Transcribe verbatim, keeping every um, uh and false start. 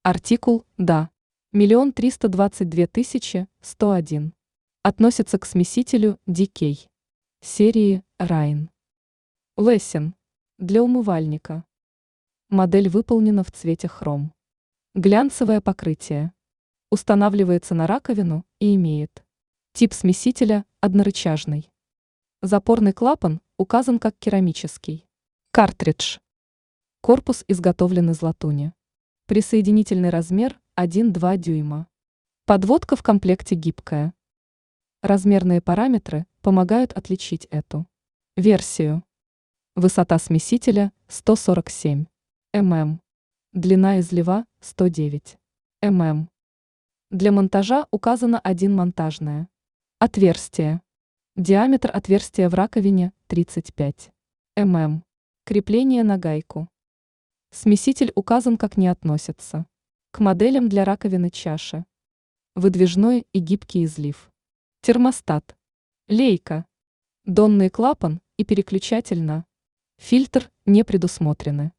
Артикул «Да». Миллион триста двадцать две тысячи сто один. Относится к смесителю ди кей. Серии Райн. Лессин. Для умывальника. Модель выполнена в цвете хром. Глянцевое покрытие. Устанавливается на раковину и имеет тип смесителя однорычажный. Запорный клапан указан как керамический. Картридж. Корпус изготовлен из латуни. Присоединительный размер один-два дюйма. Подводка в комплекте гибкая. Размерные параметры помогают отличить эту версию. Высота смесителя сто сорок семь миллиметров. Длина излива сто девять миллиметров. Для монтажа указано один монтажное отверстие. Диаметр отверстия в раковине тридцать пять миллиметров. Крепление на гайку. Смеситель указан как не относится к моделям для раковины чаши. Выдвижной и гибкий излив. Термостат. Лейка. Донный клапан и переключатель на фильтр не предусмотрены.